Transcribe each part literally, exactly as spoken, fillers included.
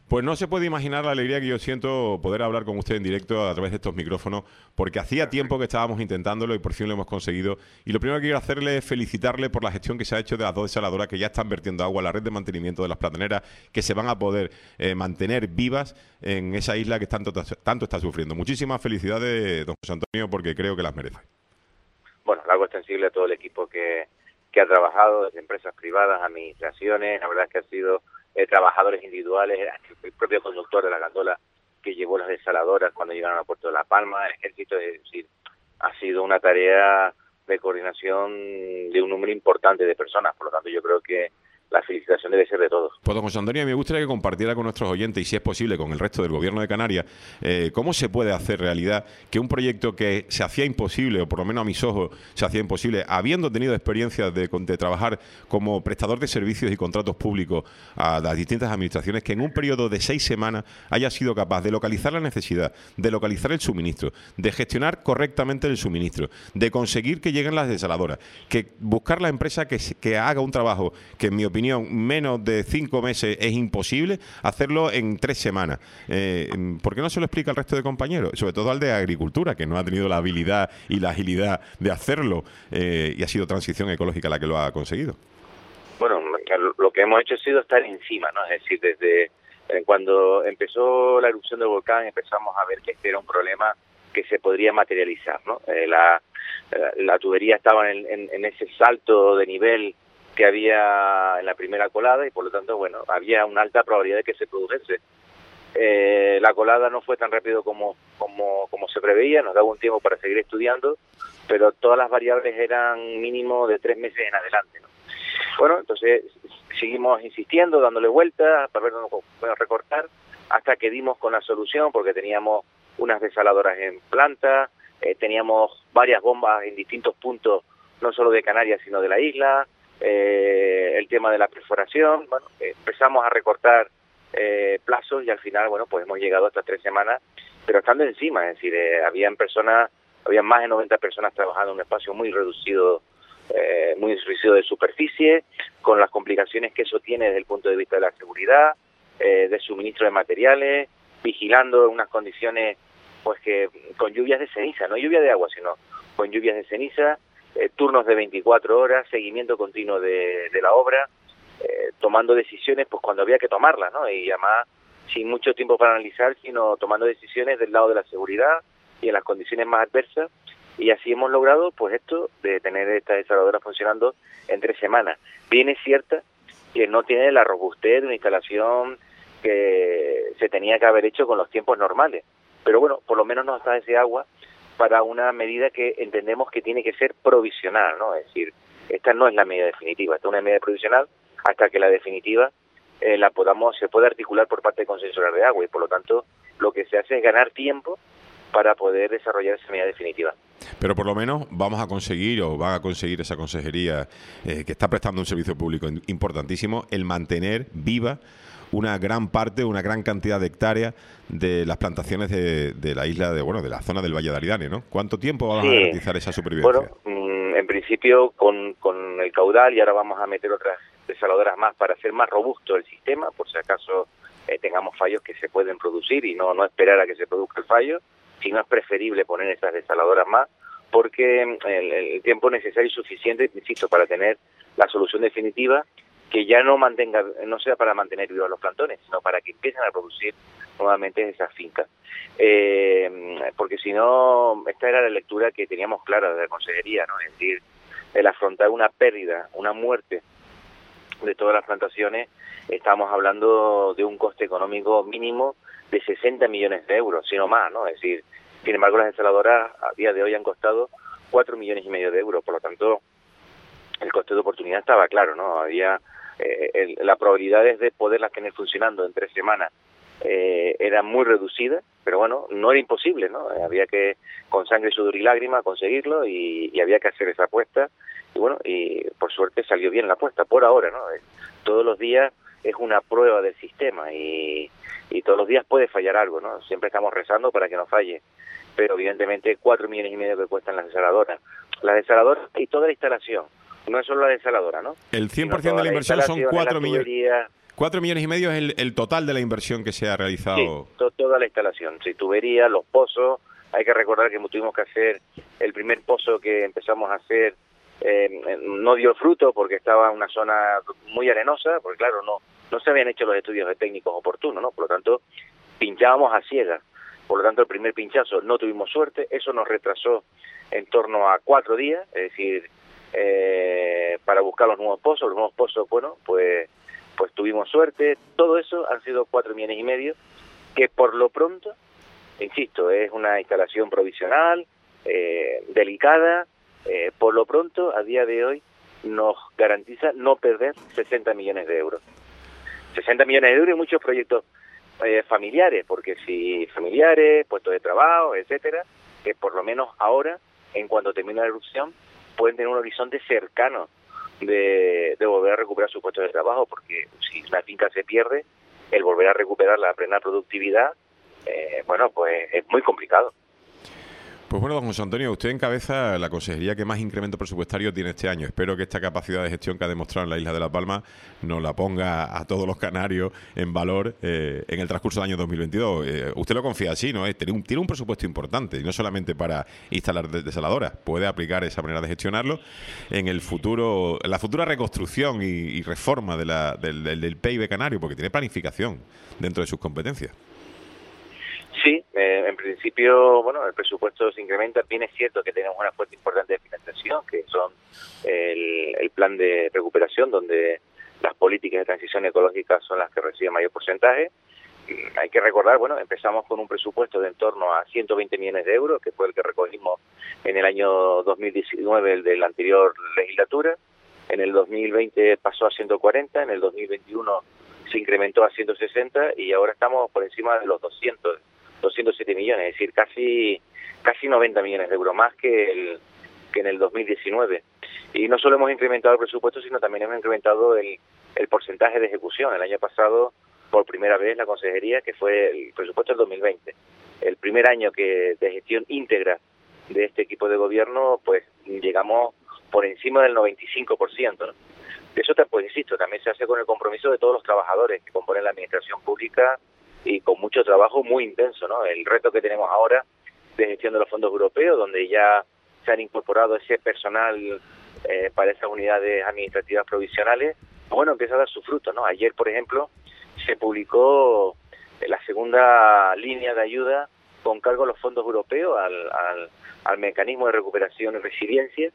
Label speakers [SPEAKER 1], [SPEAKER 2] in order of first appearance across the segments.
[SPEAKER 1] Pues no se puede imaginar la alegría que yo siento poder hablar con usted en directo a través de estos micrófonos, porque hacía tiempo que estábamos intentándolo y por fin lo hemos conseguido. Y lo primero que quiero hacerle es felicitarle por la gestión que se ha hecho de las dos desaladoras que ya están vertiendo agua a la red de mantenimiento de las plataneras, que se van a poder eh, mantener vivas en esa isla que tanto, tanto está sufriendo. Muchísimas felicidades, don José Antonio, porque creo que las merece. Bueno,
[SPEAKER 2] lo hago extensible a todo el equipo que, que ha trabajado, desde empresas privadas, administraciones. La verdad es que han sido eh, trabajadores individuales, el propio conductor de la gandola que llevó las desaladoras cuando llegaron a Puerto de La Palma, el ejército. Es decir, ha sido una tarea de coordinación de un número importante de personas. Por lo tanto, yo creo que la felicitación debe ser de todos.
[SPEAKER 1] Pues don José Antonio, me gustaría que compartiera con nuestros oyentes, y si es posible con el resto del Gobierno de Canarias, eh, cómo se puede hacer realidad que un proyecto que se hacía imposible, o por lo menos a mis ojos se hacía imposible, habiendo tenido experiencia de, de trabajar como prestador de servicios y contratos públicos a las distintas administraciones, que en un periodo de seis semanas haya sido capaz de localizar la necesidad, de localizar el suministro, de gestionar correctamente el suministro, de conseguir que lleguen las desaladoras, que buscar la empresa que, que haga un trabajo que, en mi opinión, opinión, menos de cinco meses es imposible, hacerlo en tres semanas. Eh, ¿Por qué no se lo explica al resto de compañeros? Sobre todo al de Agricultura, que no ha tenido la habilidad y la agilidad de hacerlo, eh, y ha sido Transición Ecológica la que lo ha conseguido.
[SPEAKER 2] Bueno, lo que hemos hecho ha sido estar encima, ¿no? Es decir, desde cuando empezó la erupción del volcán empezamos a ver que este era un problema que se podría materializar, ¿no? Eh, la, la tubería estaba en, en, en ese salto de nivel que había en la primera colada y por lo tanto, bueno, había una alta probabilidad de que se produjese. Eh, la colada no fue tan rápido como, como, como se preveía, nos daba un tiempo para seguir estudiando, pero todas las variables eran mínimo de tres meses en adelante, ¿no? Bueno, entonces seguimos insistiendo, dándole vueltas para ver dónde podemos recortar, hasta que dimos con la solución, porque teníamos unas desaladoras en planta, eh, teníamos varias bombas en distintos puntos, no solo de Canarias, sino de la isla. Eh, el tema de la perforación, bueno, eh, empezamos a recortar eh, plazos y al final, bueno, pues hemos llegado hasta tres semanas, pero estando encima, es decir, eh, habían personas, habían más de noventa personas trabajando en un espacio muy reducido, eh, muy reducido de superficie, con las complicaciones que eso tiene desde el punto de vista de la seguridad, eh, de suministro de materiales, vigilando unas condiciones, pues que con lluvias de ceniza, no lluvia de agua, sino con lluvias de ceniza. Eh, turnos de veinticuatro horas, seguimiento continuo de, de la obra, eh, tomando decisiones pues cuando había que tomarlas, ¿no? Y además sin mucho tiempo para analizar, sino tomando decisiones del lado de la seguridad y en las condiciones más adversas, y así hemos logrado pues esto de tener esta desaladora funcionando en tres semanas. Bien es cierta que no tiene la robustez de una instalación que se tenía que haber hecho con los tiempos normales, pero bueno, por lo menos nos da ese agua para una medida que entendemos que tiene que ser provisional, ¿no? Es decir, esta no es la medida definitiva, esta es una medida provisional hasta que la definitiva eh, la podamos, se pueda articular por parte de concesionario de agua, y por lo tanto lo que se hace es ganar tiempo para poder desarrollar esa medida definitiva.
[SPEAKER 1] Pero por lo menos vamos a conseguir, o van a conseguir esa consejería eh, que está prestando un servicio público importantísimo, el mantener viva una gran parte, una gran cantidad de hectáreas de las plantaciones de, de la isla, de bueno, de la zona del Valle de Aridane, ¿no? ¿Cuánto tiempo vamos sí. a garantizar esa supervivencia?
[SPEAKER 2] Bueno, en principio con, con el caudal, y ahora vamos a meter otras desaladoras más para hacer más robusto el sistema, por si acaso eh, tengamos fallos que se pueden producir y no, no esperar a que se produzca el fallo, sino es preferible poner esas desaladoras más, porque el, el tiempo necesario y suficiente, insisto, para tener la solución definitiva, que ya no mantenga, no sea para mantener vivos los plantones, sino para que empiecen a producir nuevamente esas fincas. Eh, porque si no, esta era la lectura que teníamos clara de la consejería, ¿no? Es decir, el afrontar una pérdida, una muerte de todas las plantaciones, estamos hablando de un coste económico mínimo de sesenta millones de euros, sino más, ¿no? Es decir, sin embargo, las desaladoras a día de hoy han costado cuatro millones y medio de euros, por lo tanto, el coste de oportunidad estaba claro, ¿no? Había eh, el, la probabilidades de poderlas tener funcionando en tres semanas eh, era muy reducida, pero bueno, no era imposible, ¿no? Eh, había que, con sangre, sudor y lágrimas, conseguirlo, y, y había que hacer esa apuesta, y bueno, y por suerte salió bien la apuesta, por ahora, ¿no? Eh, todos los días es una prueba del sistema, y, y todos los días puede fallar algo, ¿no? Siempre estamos rezando para que no falle, pero evidentemente cuatro millones y medio que cuestan las desaladoras, las desaladoras y toda la instalación. No es solo la desaladora, ¿no?
[SPEAKER 1] El cien por ciento de la inversión son cuatro millones. Cuatro millones y medio es el, el total de la inversión que se ha realizado.
[SPEAKER 2] Sí, to toda la instalación, sí, tubería, los pozos. Hay que recordar que tuvimos que hacer el primer pozo que empezamos a hacer, eh, no dio fruto porque estaba en una zona muy arenosa, porque claro, no no se habían hecho los estudios de técnicos oportunos, ¿no? Por lo tanto, pinchábamos a ciegas. Por lo tanto, el primer pinchazo no tuvimos suerte, eso nos retrasó en torno a cuatro días, es decir, eh, para buscar los nuevos pozos. Los nuevos pozos, bueno, pues pues tuvimos suerte. Todo eso han sido cuatro millones y medio, que por lo pronto, insisto, es una instalación provisional, eh, delicada, eh, por lo pronto, a día de hoy, nos garantiza no perder sesenta millones de euros. sesenta millones de euros y muchos proyectos eh, familiares, porque si familiares, puestos de trabajo, etcétera, que por lo menos ahora, en cuanto termine la erupción, pueden tener un horizonte cercano de, de volver a recuperar sus puestos de trabajo, porque si una finca se pierde, el volver a recuperar la plena productividad, eh, bueno, pues es muy complicado.
[SPEAKER 1] Pues bueno, don José Antonio, usted encabeza la consejería que más incremento presupuestario tiene este año. Espero que esta capacidad de gestión que ha demostrado en la isla de La Palma nos la ponga a todos los canarios en valor eh, en el transcurso del año dos mil veintidós. Eh, usted lo confía así, ¿no? Tiene un, tiene un presupuesto importante, y no solamente para instalar desaladoras, puede aplicar esa manera de gestionarlo en el futuro, en la futura reconstrucción y, y reforma de la, del, del, del P I B canario, porque tiene planificación dentro de sus competencias.
[SPEAKER 2] Sí, eh, en principio, bueno, el presupuesto se incrementa. Bien es cierto que tenemos una fuente importante de financiación, que son el, el plan de recuperación, donde las políticas de transición ecológica son las que reciben mayor porcentaje. Hay que recordar, bueno, empezamos con un presupuesto de en torno a ciento veinte millones de euros, que fue el que recogimos en el año dos mil diecinueve, el de la anterior legislatura. En el dos mil veinte pasó a ciento cuarenta, en el dos mil veintiuno se incrementó a ciento sesenta y ahora estamos por encima de los doscientos. doscientos siete millones, es decir, casi casi noventa millones de euros más que el que en el dos mil diecinueve. Y no solo hemos incrementado el presupuesto, sino también hemos incrementado el, el porcentaje de ejecución. El año pasado, por primera vez, la consejería, que fue el presupuesto del dos mil veinte, el primer año que de gestión íntegra de este equipo de gobierno, pues llegamos por encima del noventa y cinco por ciento, ¿no? Eso, pues insisto, también se hace con el compromiso de todos los trabajadores que componen la administración pública, y con mucho trabajo muy intenso, ¿no? El reto que tenemos ahora de gestión de los fondos europeos, donde ya se han incorporado ese personal eh, para esas unidades administrativas provisionales, bueno, empieza a dar sus frutos, ¿no? Ayer, por ejemplo, se publicó la segunda línea de ayuda con cargo a los fondos europeos al, al, al mecanismo de recuperación y resiliencia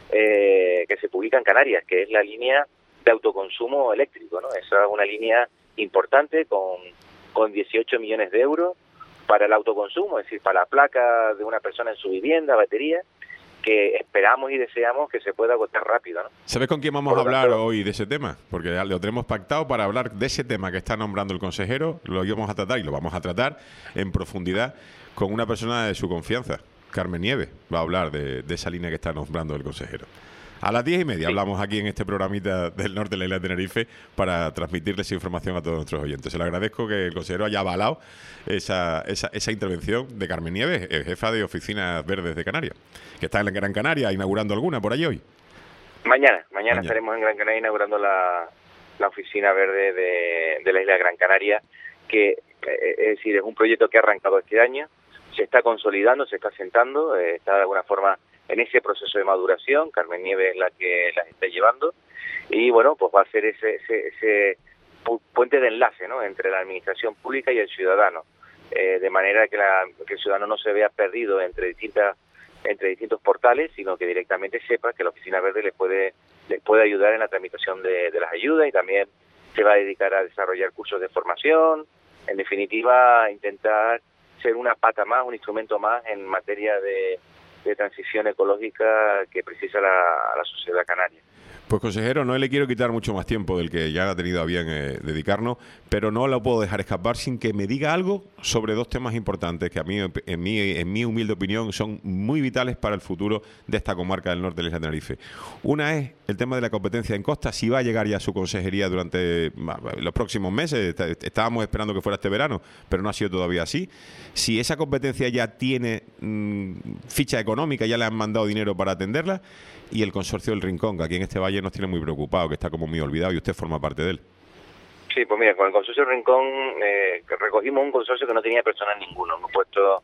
[SPEAKER 2] eh, que se publica en Canarias, que es la línea de autoconsumo eléctrico, ¿no? Esa es una línea importante con con dieciocho millones de euros para el autoconsumo, es decir, para la placa de una persona en su vivienda, batería, que esperamos y deseamos que se pueda agotar rápido, ¿no?
[SPEAKER 1] ¿Sabes con quién vamos a hablar hoy de ese tema? Porque ya lo tenemos pactado para hablar de ese tema que está nombrando el consejero, lo íbamos a tratar y lo vamos a tratar en profundidad con una persona de su confianza. Carmen Nieves va a hablar de, de esa línea que está nombrando el consejero. A las diez y media sí. Hablamos aquí en este programita del norte de la isla de Tenerife para transmitirles información a todos nuestros oyentes. Se le agradezco que el consejero haya avalado esa, esa, esa intervención de Carmen Nieves, jefa de Oficinas Verdes de Canarias, que está en Gran Canaria inaugurando alguna por allí hoy.
[SPEAKER 2] Mañana, mañana, mañana. estaremos en Gran Canaria inaugurando la, la Oficina Verde de, de la isla de Gran Canaria, que eh, es decir, es un proyecto que ha arrancado este año, se está consolidando, se está asentando, eh, está de alguna forma en ese proceso de maduración. Carmen Nieves es la que las está llevando y bueno, pues va a ser ese, ese, ese puente de enlace, ¿no?, entre la administración pública y el ciudadano, eh, de manera que, la, que el ciudadano no se vea perdido entre distintas entre distintos portales, sino que directamente sepa que la Oficina Verde les puede les puede ayudar en la tramitación de, de las ayudas, y también se va a dedicar a desarrollar cursos de formación, en definitiva intentar ser una pata más, un instrumento más en materia de de transición ecológica que precisa la, la sociedad canaria.
[SPEAKER 1] Pues consejero, no le quiero quitar mucho más tiempo del que ya ha tenido a bien eh, dedicarnos, pero no lo puedo dejar escapar sin que me diga algo sobre dos temas importantes que a mí, en mi, en mi humilde opinión, son muy vitales para el futuro de esta comarca del norte de la isla de Tenerife. Una es el tema de la competencia en costa, si va a llegar ya a su consejería durante los próximos meses. Estábamos esperando que fuera este verano, pero no ha sido todavía así. Si esa competencia ya tiene mmm, ficha económica, ya le han mandado dinero para atenderla. Y el consorcio del Rincón, que aquí en este valle nos tiene muy preocupado, que está como muy olvidado, y usted forma parte de él.
[SPEAKER 2] Sí, pues mira, con el consorcio Rincón eh, recogimos un consorcio que no tenía personal ninguno. Hemos puesto,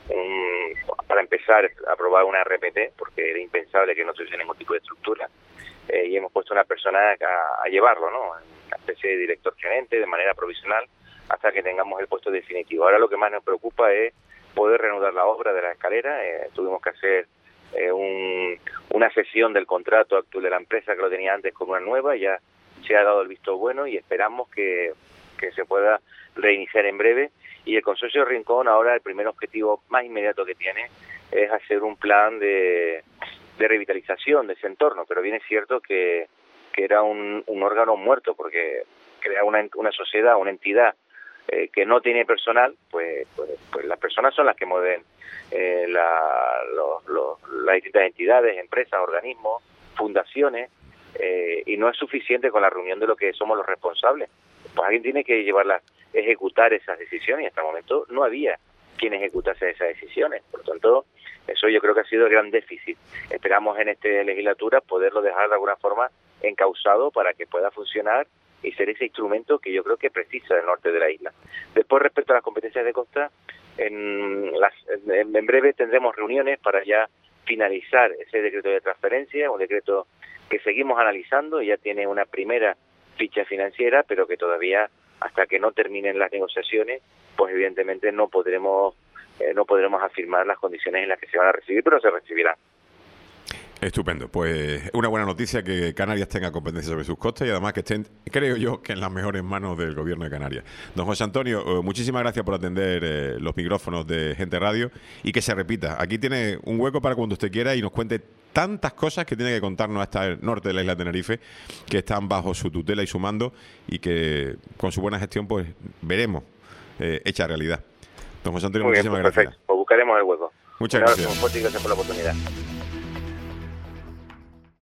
[SPEAKER 2] un, para empezar, a probar una R P T, porque era impensable que no tuviese ningún tipo de estructura, eh, y hemos puesto una persona a, a llevarlo, ¿no? Una especie de director gerente, de manera provisional, hasta que tengamos el puesto definitivo. Ahora lo que más nos preocupa es poder reanudar la obra de la escalera. Eh, tuvimos que hacer eh, un, una cesión del contrato actual de la empresa que lo tenía antes con una nueva, y ya se ha dado el visto bueno y esperamos que, que se pueda reiniciar en breve. Y el consorcio de Rincón ahora el primer objetivo más inmediato que tiene es hacer un plan de, de revitalización de ese entorno, pero bien es cierto que, que era un, un órgano muerto, porque crear una, una sociedad, una entidad eh, que no tiene personal, pues, pues, pues las personas son las que mueven eh, la, los, los, las distintas entidades, empresas, organismos, fundaciones. Eh, y no es suficiente con la reunión de lo que somos los responsables. Pues alguien tiene que llevarla, ejecutar esas decisiones, y hasta el momento no había quien ejecutase esas decisiones. Por lo tanto, eso yo creo que ha sido el gran déficit. Esperamos en esta legislatura poderlo dejar de alguna forma encauzado para que pueda funcionar y ser ese instrumento que yo creo que precisa el norte de la isla. Después, respecto a las competencias de costa, en, las, en, en breve tendremos reuniones para ya finalizar ese decreto de transferencia, un decreto que seguimos analizando, ya tiene una primera ficha financiera, pero que todavía, hasta que no terminen las negociaciones, pues evidentemente no podremos eh, no podremos afirmar las condiciones en las que se van a recibir, pero se recibirán.
[SPEAKER 1] Estupendo, pues una buena noticia que Canarias tenga competencia sobre sus costas y además que estén, creo yo, que en las mejores manos del Gobierno de Canarias. Don José Antonio, muchísimas gracias por atender eh, los micrófonos de Gente Radio, y que se repita. Aquí tiene un hueco para cuando usted quiera y nos cuente tantas cosas que tiene que contarnos hasta el norte de la isla de Tenerife, que están bajo su tutela y su mando, y que con su buena gestión pues veremos eh, hecha realidad. Don José Antonio,
[SPEAKER 2] Muy bien,
[SPEAKER 1] muchísimas
[SPEAKER 2] pues
[SPEAKER 1] gracias.
[SPEAKER 2] Perfecto, pues buscaremos el hueco.
[SPEAKER 1] Muchas
[SPEAKER 2] Un abrazo
[SPEAKER 1] gracias.
[SPEAKER 2] muy fuerte y gracias por la oportunidad.